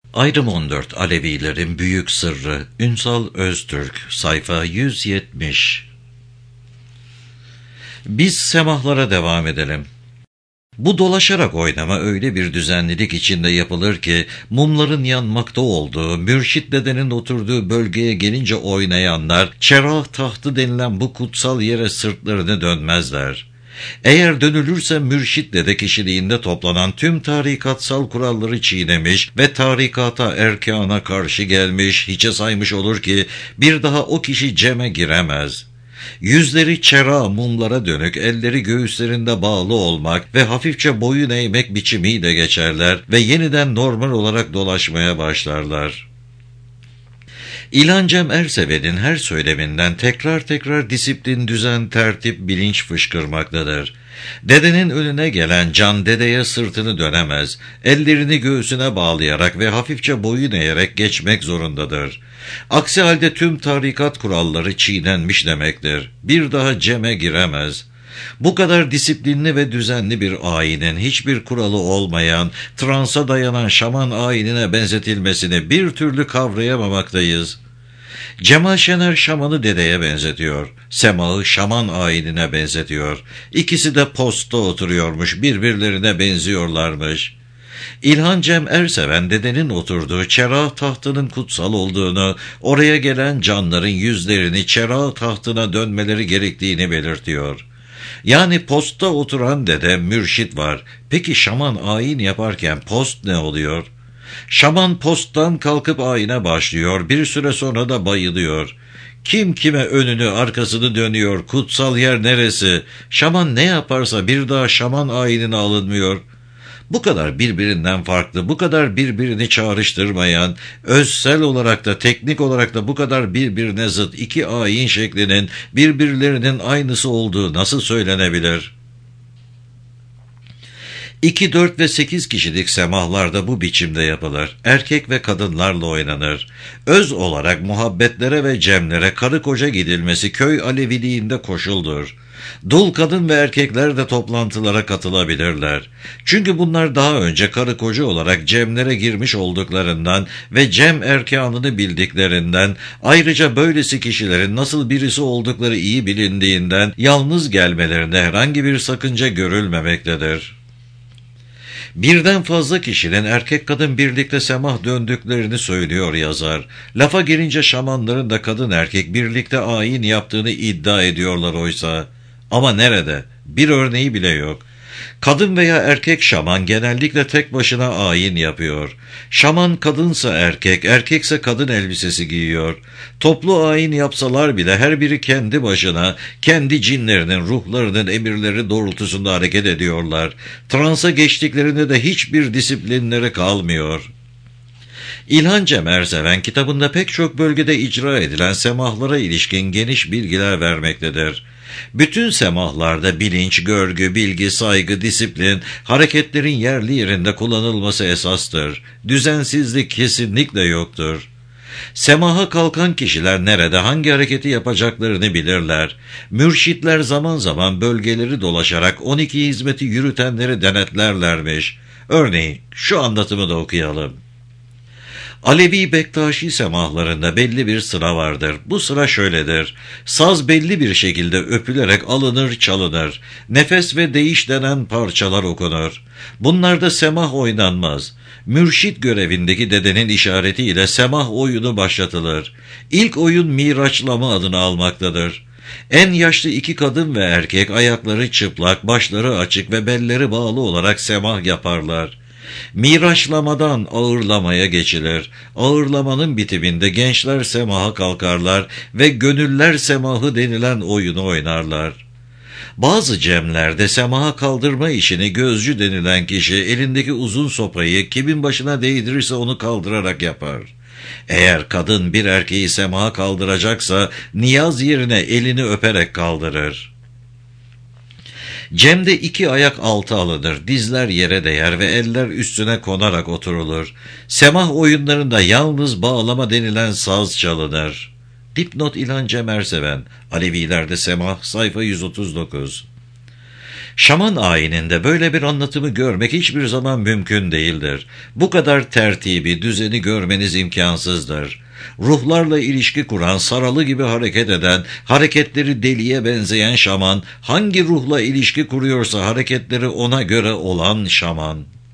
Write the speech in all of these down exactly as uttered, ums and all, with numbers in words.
Ayrım on dört Alevilerin Büyük Sırrı Ünsal Öztürk sayfa yüz yetmiş. Biz semahlara devam edelim. Bu dolaşarak oynama öyle bir düzenlilik içinde yapılır ki mumların yanmakta olduğu, mürşit dedenin oturduğu bölgeye gelince oynayanlar çerah tahtı denilen bu kutsal yere sırtlarını dönmezler. Eğer dönülürse mürşit dede kişiliğinde toplanan tüm tarikatsal kuralları çiğnemiş ve tarikata erkana karşı gelmiş, hiçe saymış olur ki bir daha o kişi ceme giremez. Yüzleri çera mumlara dönük, elleri göğüslerinde bağlı olmak ve hafifçe boyun eğmek biçimiyle geçerler ve yeniden normal olarak dolaşmaya başlarlar. İlhan Cem Erseven'in her söyleminden tekrar tekrar disiplin, düzen, tertip, bilinç fışkırmaktadır. Dedenin önüne gelen can dedeye sırtını dönemez, ellerini göğsüne bağlayarak ve hafifçe boyun eğerek geçmek zorundadır. Aksi halde tüm tarikat kuralları çiğnenmiş demektir. Bir daha ceme giremez. Bu kadar disiplinli ve düzenli bir ayinin hiçbir kuralı olmayan, transa dayanan şaman ayinine benzetilmesini bir türlü kavrayamamaktayız. Cemal Şener şamanı dedeye benzetiyor, semahı şaman ayinine benzetiyor. İkisi de posta oturuyormuş, birbirlerine benziyorlarmış. İlhan Cem Erseven dedenin oturduğu çerah tahtının kutsal olduğunu, oraya gelen canların yüzlerini çerah tahtına dönmeleri gerektiğini belirtiyor. Yani posta oturan dede mürşit var. Peki şaman ayin yaparken post ne oluyor? Şaman posttan kalkıp ayine başlıyor, bir süre sonra da bayılıyor. Kim kime önünü arkasını dönüyor, kutsal yer neresi? Şaman ne yaparsa bir daha şaman ayinine alınmıyor. Bu kadar birbirinden farklı, bu kadar birbirini çağrıştırmayan, özsel olarak da teknik olarak da bu kadar birbirine zıt iki ayin şeklinin birbirlerinin aynısı olduğu nasıl söylenebilir? iki, dört ve sekiz kişilik semahlarda bu biçimde yapılır. Erkek ve kadınlarla oynanır. Öz olarak muhabbetlere ve cemlere karı koca gidilmesi köy Aleviliğinde koşuldur. Dul kadın ve erkekler de toplantılara katılabilirler. Çünkü bunlar daha önce karı koca olarak cemlere girmiş olduklarından ve cem erkanını bildiklerinden, ayrıca böylesi kişilerin nasıl birisi oldukları iyi bilindiğinden yalnız gelmelerinde herhangi bir sakınca görülmemektedir. Birden fazla kişinin erkek kadın birlikte semah döndüklerini söylüyor yazar. Lafa gelince şamanların da kadın erkek birlikte ayin yaptığını iddia ediyorlar oysa. Ama nerede? Bir örneği bile yok. Kadın veya erkek şaman genellikle tek başına ayin yapıyor. Şaman kadınsa erkek, erkekse kadın elbisesi giyiyor. Toplu ayin yapsalar bile her biri kendi başına, kendi cinlerinin, ruhlarının emirleri doğrultusunda hareket ediyorlar. Transa geçtiklerinde de hiçbir disiplinleri kalmıyor. İlhan Cem Erseven kitabında pek çok bölgede icra edilen semahlara ilişkin geniş bilgiler vermektedir. Bütün semahlarda bilinç, görgü, bilgi, saygı, disiplin, hareketlerin yerli yerinde kullanılması esastır. Düzensizlik kesinlikle yoktur. Semaha kalkan kişiler nerede hangi hareketi yapacaklarını bilirler. Mürşitler zaman zaman bölgeleri dolaşarak on iki hizmeti yürütenleri denetlerlermiş. Örneğin şu anlatımı da okuyalım. Alevi Bektaşi semahlarında belli bir sıra vardır. Bu sıra şöyledir. Saz belli bir şekilde öpülerek alınır çalınır. Nefes ve değiş denen parçalar okunur. Bunlarda semah oynanmaz. Mürşit görevindeki dedenin işaretiyle semah oyunu başlatılır. İlk oyun miraçlama adını almaktadır. En yaşlı iki kadın ve erkek ayakları çıplak, başları açık ve belleri bağlı olarak semah yaparlar. Miraçlamadan ağırlamaya geçilir. Ağırlamanın bitiminde gençler semaha kalkarlar ve gönüller semahı denilen oyunu oynarlar. Bazı cemlerde semaha kaldırma işini gözcü denilen kişi elindeki uzun sopayı kimin başına değdirirse onu kaldırarak yapar. Eğer kadın bir erkeği semaha kaldıracaksa niyaz yerine elini öperek kaldırır. Cemde iki ayak altı alınır, dizler yere değer ve eller üstüne konarak oturulur. Semah oyunlarında yalnız bağlama denilen saz çalınır. Dipnot İlhan Cem Erseven, Alevilerde Semah, sayfa yüz otuz dokuz. Şaman ayininde böyle bir anlatımı görmek hiçbir zaman mümkün değildir. Bu kadar tertibi, düzeni görmeniz imkansızdır. Ruhlarla ilişki kuran, saralı gibi hareket eden, hareketleri deliye benzeyen şaman, hangi ruhla ilişki kuruyorsa hareketleri ona göre olan şaman.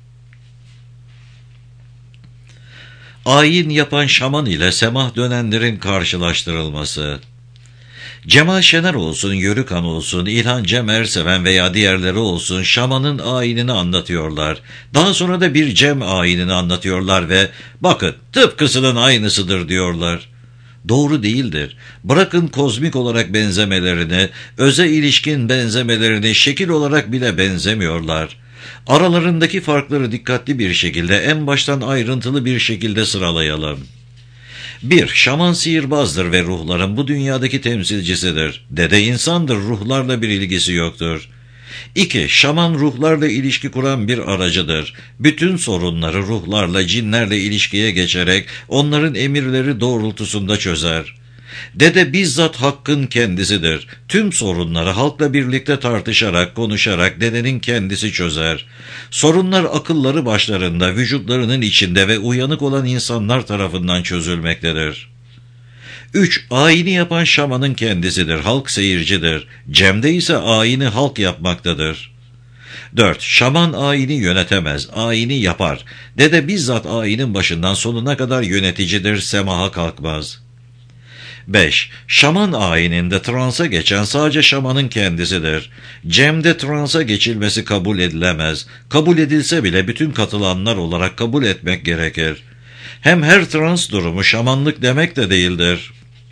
Ayin yapan şaman ile semah dönenlerin karşılaştırılması. Cemal Şener olsun, Yörükan olsun, İlhan Cem Erseven veya diğerleri olsun şamanın ayinini anlatıyorlar. Daha sonra da bir Cem ayinini anlatıyorlar ve bakın tıpkısının aynısıdır diyorlar. Doğru değildir. Bırakın kozmik olarak benzemelerini, öze ilişkin benzemelerini, şekil olarak bile benzemiyorlar. Aralarındaki farkları dikkatli bir şekilde, en baştan ayrıntılı bir şekilde sıralayalım. bir. Şaman sihirbazdır ve ruhların bu dünyadaki temsilcisidir. Dede insandır, ruhlarla bir ilgisi yoktur. iki. Şaman ruhlarla ilişki kuran bir aracıdır. Bütün sorunları ruhlarla, cinlerle ilişkiye geçerek onların emirleri doğrultusunda çözer. Dede bizzat hakkın kendisidir. Tüm sorunları halkla birlikte tartışarak, konuşarak dedenin kendisi çözer. Sorunlar akılları başlarında, vücutlarının içinde ve uyanık olan insanlar tarafından çözülmektedir. üç. Ayini yapan şamanın kendisidir. Halk seyircidir. Cem'de ise ayini halk yapmaktadır. dört. Şaman ayini yönetemez, ayini yapar. Dede bizzat ayinin başından sonuna kadar yöneticidir, semaha kalkmaz. beş. Şaman ayininde transa geçen sadece şamanın kendisidir. Cem'de transa geçilmesi kabul edilemez. Kabul edilse bile bütün katılanlar olarak kabul etmek gerekir. Hem her trans durumu şamanlık demek de değildir.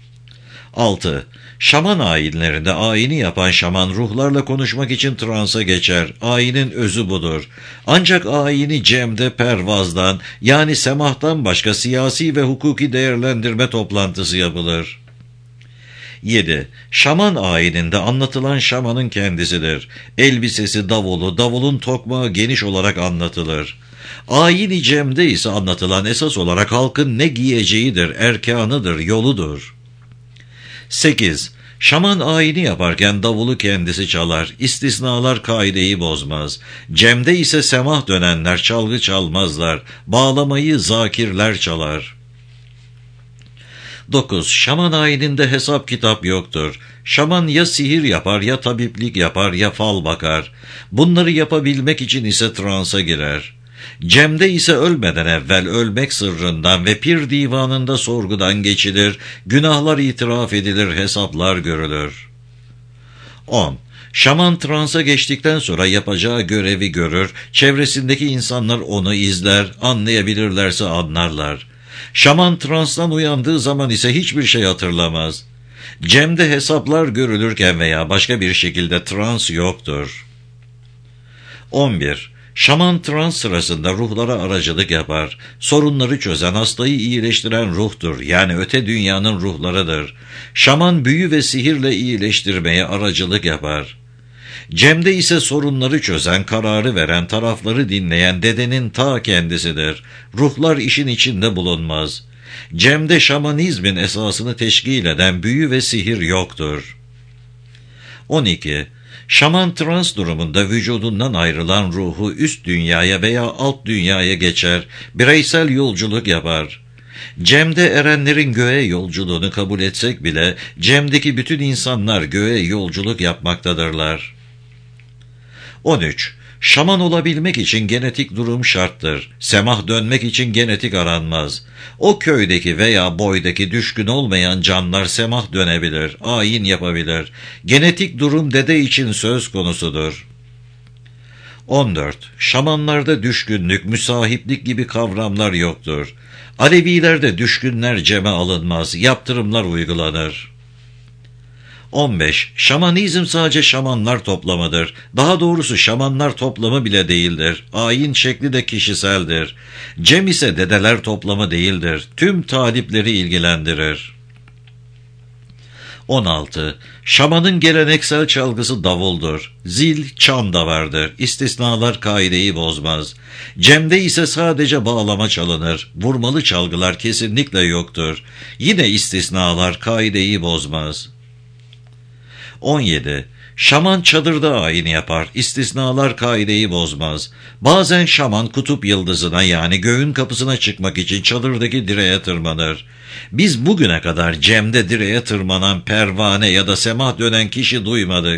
altı. Şaman ayinlerinde ayini yapan şaman ruhlarla konuşmak için transa geçer. Ayinin özü budur. Ancak ayini Cem'de pervazdan, yani semahtan başka siyasi ve hukuki değerlendirme toplantısı yapılır. yedi. Şaman ayininde anlatılan şamanın kendisidir. Elbisesi, davulu, davulun tokmağı geniş olarak anlatılır. Ayini Cem'de ise anlatılan esas olarak halkın ne giyeceğidir, erkanıdır, yoludur. sekiz. Şaman ayini yaparken davulu kendisi çalar. İstisnalar kaideyi bozmaz. Cem'de ise semah dönenler çalgı çalmazlar. Bağlamayı zakirler çalar. dokuz. Şaman ayininde hesap kitap yoktur. Şaman ya sihir yapar, ya tabiplik yapar, ya fal bakar. Bunları yapabilmek için ise transa girer. Cem'de ise ölmeden evvel ölmek sırrından ve pir divanında sorgudan geçilir, günahlar itiraf edilir, hesaplar görülür. on. Şaman transa geçtikten sonra yapacağı görevi görür, çevresindeki insanlar onu izler, anlayabilirlerse anlarlar. Şaman transtan uyandığı zaman ise hiçbir şey hatırlamaz. Cem'de hesaplar görülürken veya başka bir şekilde trans yoktur. on bir. Şaman trans sırasında ruhlara aracılık yapar. Sorunları çözen, hastayı iyileştiren ruhtur. Yani öte dünyanın ruhlarıdır. Şaman büyü ve sihirle iyileştirmeye aracılık yapar. Cem'de ise sorunları çözen, kararı veren, tarafları dinleyen dedenin ta kendisidir. Ruhlar işin içinde bulunmaz. Cem'de şamanizmin esasını teşkil eden büyü ve sihir yoktur. on iki. Şaman trans durumunda vücudundan ayrılan ruhu üst dünyaya veya alt dünyaya geçer, bireysel yolculuk yapar. Cem'de erenlerin göğe yolculuğunu kabul etsek bile, Cem'deki bütün insanlar göğe yolculuk yapmaktadırlar. on üç. Şaman olabilmek için genetik durum şarttır. Semah dönmek için genetik aranmaz. O köydeki veya boydaki düşkün olmayan canlar semah dönebilir, ayin yapabilir. Genetik durum dede için söz konusudur. on dört. Şamanlarda düşkünlük, müsahiplik gibi kavramlar yoktur. Alevilerde düşkünler ceme alınmaz, yaptırımlar uygulanır. on beş. Şamanizm sadece şamanlar toplamıdır. Daha doğrusu şamanlar toplamı bile değildir. Ayin şekli de kişiseldir. Cem ise dedeler toplamı değildir. Tüm talipleri ilgilendirir. on altı. Şamanın geleneksel çalgısı davuldur. Zil, çan da vardır. İstisnalar kaideyi bozmaz. Cem'de ise sadece bağlama çalınır. Vurmalı çalgılar kesinlikle yoktur. Yine istisnalar kaideyi bozmaz. on yedi. Şaman çadırda ayin yapar, istisnalar kaideyi bozmaz. Bazen şaman kutup yıldızına yani göğün kapısına çıkmak için çadırdaki direğe tırmanır. Biz bugüne kadar cemde direğe tırmanan pervane ya da semah dönen kişi duymadık.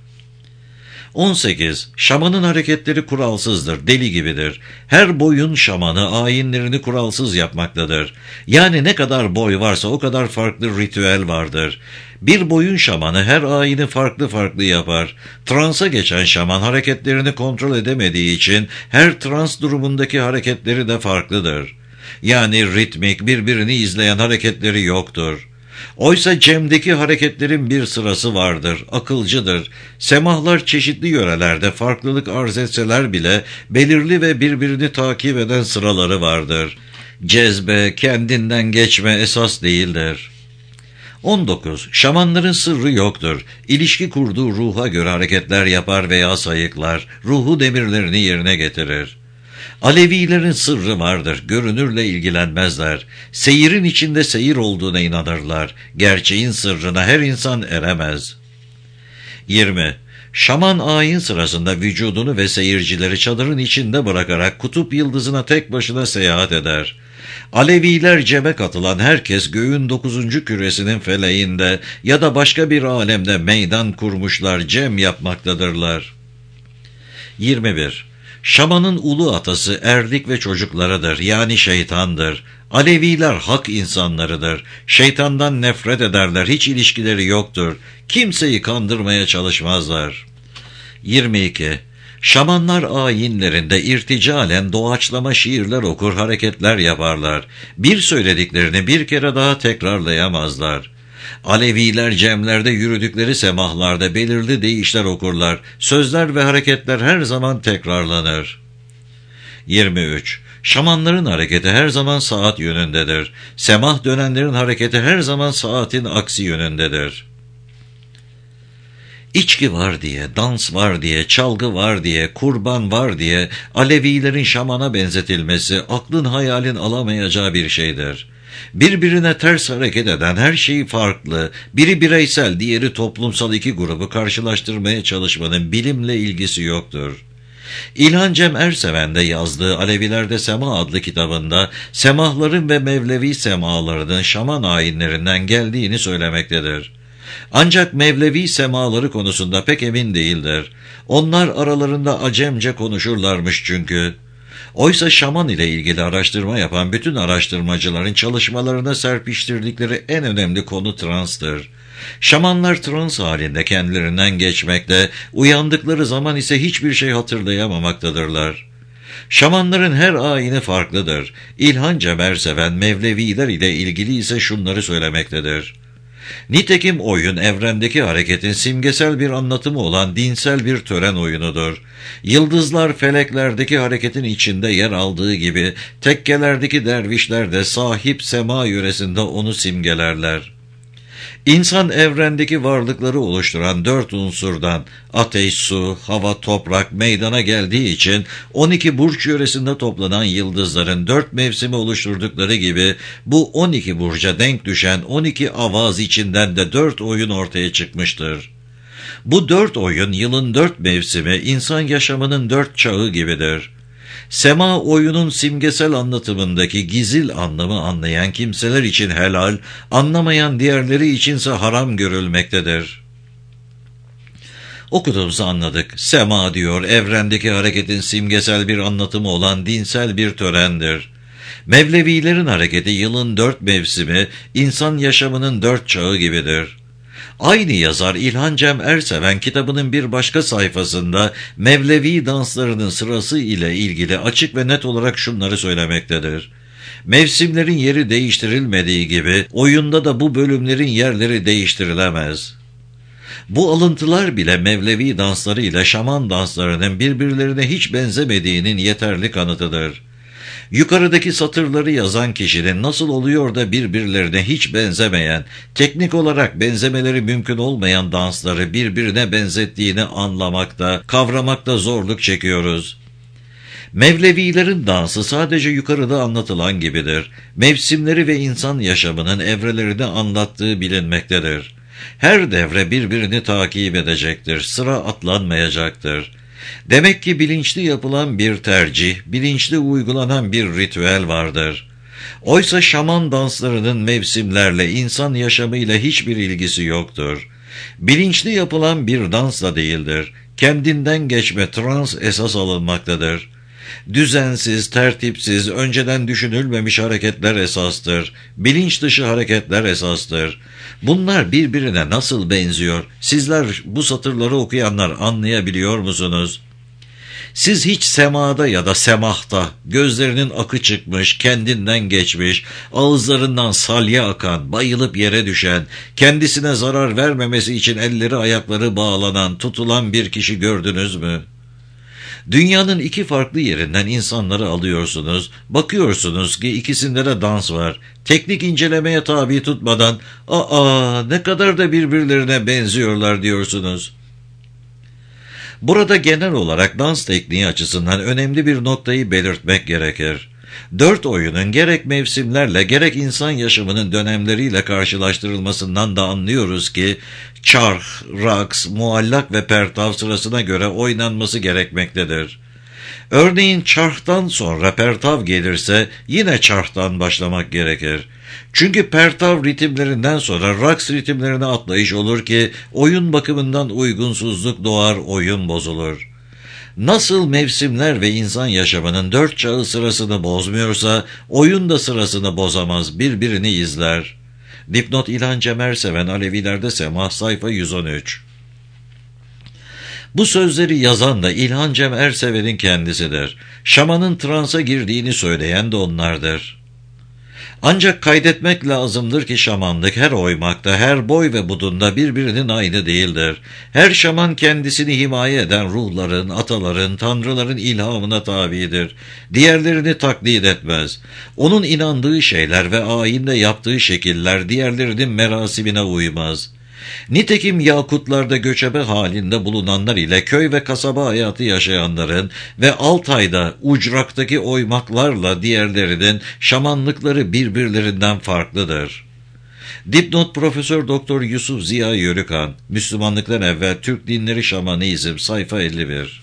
on sekiz. Şamanın hareketleri kuralsızdır, deli gibidir. Her boyun şamanı ayinlerini kuralsız yapmaktadır. Yani ne kadar boy varsa o kadar farklı ritüel vardır. Bir boyun şamanı her ayini farklı farklı yapar. Transa geçen şaman hareketlerini kontrol edemediği için her trans durumundaki hareketleri de farklıdır. Yani ritmik, birbirini izleyen hareketleri yoktur. Oysa cemdeki hareketlerin bir sırası vardır, akılcıdır. Semahlar çeşitli yörelerde farklılık arz etseler bile belirli ve birbirini takip eden sıraları vardır. Cezbe, kendinden geçme esas değildir. on dokuz. Şamanların sırrı yoktur. İlişki kurduğu ruha göre hareketler yapar veya sayıklar, ruhu demirlerini yerine getirir. Alevilerin sırrı vardır, görünürle ilgilenmezler. Seyirin içinde seyir olduğuna inanırlar. Gerçeğin sırrına her insan eremez. yirmi. Şaman ayin sırasında vücudunu ve seyircileri çadırın içinde bırakarak kutup yıldızına tek başına seyahat eder. Aleviler ceme katılan herkes göğün dokuzuncu küresinin feleğinde ya da başka bir alemde meydan kurmuşlar, cem yapmaktadırlar. yirmi bir. Şamanın ulu atası erlik ve çocuklarıdır, yani şeytandır. Aleviler hak insanlarıdır. Şeytandan nefret ederler, hiç ilişkileri yoktur. Kimseyi kandırmaya çalışmazlar. yirmi iki. Şamanlar ayinlerinde irticalen doğaçlama şiirler okur, hareketler yaparlar. Bir söylediklerini bir kere daha tekrarlayamazlar. Aleviler cemlerde yürüdükleri semahlarda belirli deyişler okurlar. Sözler ve hareketler her zaman tekrarlanır. yirmi üç. Şamanların hareketi her zaman saat yönündedir. Semah dönenlerin hareketi her zaman saatin aksi yönündedir. İçki var diye, dans var diye, çalgı var diye, kurban var diye Alevilerin şamana benzetilmesi aklın hayalin alamayacağı bir şeydir. Birbirine ters hareket eden her şey farklı, biri bireysel, diğeri toplumsal iki grubu karşılaştırmaya çalışmanın bilimle ilgisi yoktur. İlhan Cem Erseven'de yazdığı Alevilerde Sema adlı kitabında semahların ve Mevlevi semalarının şaman ayinlerinden geldiğini söylemektedir. Ancak Mevlevi semaları konusunda pek emin değildir. Onlar aralarında Acemce konuşurlarmış çünkü. Oysa şaman ile ilgili araştırma yapan bütün araştırmacıların çalışmalarına serpiştirdikleri en önemli konu transtır. Şamanlar trans halinde kendilerinden geçmekte, uyandıkları zaman ise hiçbir şey hatırlayamamaktadırlar. Şamanların her ayini farklıdır. İlhan Cem Erseven Mevleviler ile ilgili ise şunları söylemektedir. Nitekim oyun evrendeki hareketin simgesel bir anlatımı olan dinsel bir tören oyunudur. Yıldızlar feleklerdeki hareketin içinde yer aldığı gibi tekkelerdeki dervişler de sahip sema yöresinde onu simgelerler. İnsan evrendeki varlıkları oluşturan dört unsurdan ateş, su, hava, toprak meydana geldiği için on iki burç yöresinde toplanan yıldızların dört mevsimi oluşturdukları gibi bu on iki burca denk düşen on iki avaz içinden de dört oyun ortaya çıkmıştır. Bu dört oyun yılın dört mevsimi, insan yaşamının dört çağı gibidir. Sema oyunun simgesel anlatımındaki gizil anlamı anlayan kimseler için helal, anlamayan diğerleri içinse haram görülmektedir. Okuduğumuzu anladık. Sema diyor, evrendeki hareketin simgesel bir anlatımı olan dinsel bir törendir. Mevlevilerin hareketi yılın dört mevsimi, insan yaşamının dört çağı gibidir. Aynı yazar İlhan Cem Erseven kitabının bir başka sayfasında Mevlevi danslarının sırası ile ilgili açık ve net olarak şunları söylemektedir. Mevsimlerin yeri değiştirilmediği gibi oyunda da bu bölümlerin yerleri değiştirilemez. Bu alıntılar bile Mevlevi dansları ile şaman danslarının birbirlerine hiç benzemediğinin yeterli kanıtıdır. Yukarıdaki satırları yazan kişinin nasıl oluyor da birbirlerine hiç benzemeyen, teknik olarak benzemeleri mümkün olmayan dansları birbirine benzettiğini anlamakta, kavramakta zorluk çekiyoruz. Mevlevilerin dansı sadece yukarıda anlatılan gibidir. Mevsimleri ve insan yaşamının evrelerini anlattığı bilinmektedir. Her devre birbirini takip edecektir, sıra atlanmayacaktır. Demek ki bilinçli yapılan bir tercih, bilinçli uygulanan bir ritüel vardır. Oysa şaman danslarının mevsimlerle, insan yaşamıyla hiçbir ilgisi yoktur. Bilinçli yapılan bir dans da değildir. Kendinden geçme trans esas alınmaktadır. Düzensiz, tertipsiz, önceden düşünülmemiş hareketler esastır. Bilinç dışı hareketler esastır. Bunlar birbirine nasıl benziyor? Sizler bu satırları okuyanlar anlayabiliyor musunuz? Siz hiç semada ya da semahta gözlerinin akı çıkmış, kendinden geçmiş, ağızlarından salya akan, bayılıp yere düşen, kendisine zarar vermemesi için elleri ayakları bağlanan, tutulan bir kişi gördünüz mü? Dünyanın iki farklı yerinden insanları alıyorsunuz, bakıyorsunuz ki ikisinde de dans var. Teknik incelemeye tabi tutmadan, ''Aa, ne kadar da birbirlerine benziyorlar.'' diyorsunuz. Burada genel olarak dans tekniği açısından önemli bir noktayı belirtmek gerekir. Dört oyunun gerek mevsimlerle gerek insan yaşamının dönemleriyle karşılaştırılmasından da anlıyoruz ki çarh, raks, muallak ve pertav sırasına göre oynanması gerekmektedir. Örneğin çarhtan sonra pertav gelirse yine çarhtan başlamak gerekir. Çünkü pertav ritimlerinden sonra raks ritimlerine atlayış olur ki oyun bakımından uygunsuzluk doğar, oyun bozulur. Nasıl mevsimler ve insan yaşamının dört çağı sırasını bozmuyorsa oyun da sırasını bozamaz, birbirini izler. Dipnot İlhan Cem Erseven, Alevilerde Semah, sayfa yüz on üç. Bu sözleri yazan da İlhan Cem Erseven'in kendisidir. Şamanın transa girdiğini söyleyen de onlardır. Ancak kaydetmek lazımdır ki şamanlık her oymakta, her boy ve budunda birbirinin aynı değildir. Her şaman kendisini himaye eden ruhların, ataların, tanrıların ilhamına tabidir. Diğerlerini taklit etmez. Onun inandığı şeyler ve ayinde yaptığı şekiller diğerlerinin merasimine uymaz. Nitekim Yakutlarda göçebe halinde bulunanlar ile köy ve kasaba hayatı yaşayanların ve Altay'da ucraktaki oymaklarla diğerlerinin şamanlıkları birbirlerinden farklıdır. Dipnot Profesör Doktor Yusuf Ziya Yörükan, Müslümanlıktan evvel Türk dinleri şamanizm, sayfa elli bir.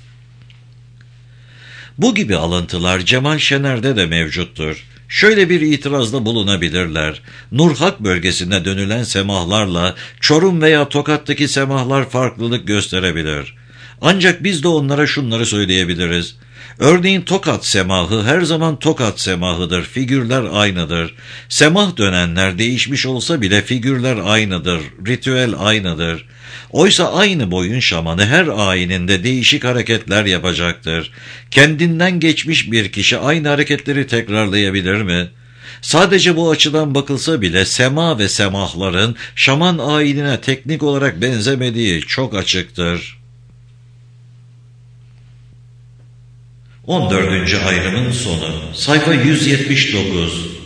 Bu gibi alıntılar Cemal Şener'de de mevcuttur. Şöyle bir itirazda bulunabilirler. Nurhak bölgesine dönülen semahlarla Çorum veya Tokat'taki semahlar farklılık gösterebilir. Ancak biz de onlara şunları söyleyebiliriz. Örneğin Tokat semahı her zaman Tokat semahıdır, figürler aynıdır. Semah dönenler değişmiş olsa bile figürler aynıdır, ritüel aynıdır. Oysa aynı boyun şamanı her ayininde değişik hareketler yapacaktır. Kendinden geçmiş bir kişi aynı hareketleri tekrarlayabilir mi? Sadece bu açıdan bakılsa bile sema ve semahların şaman ayinine teknik olarak benzemediği çok açıktır. on dördüncü ayrımın sonu, sayfa yüz yetmiş dokuz.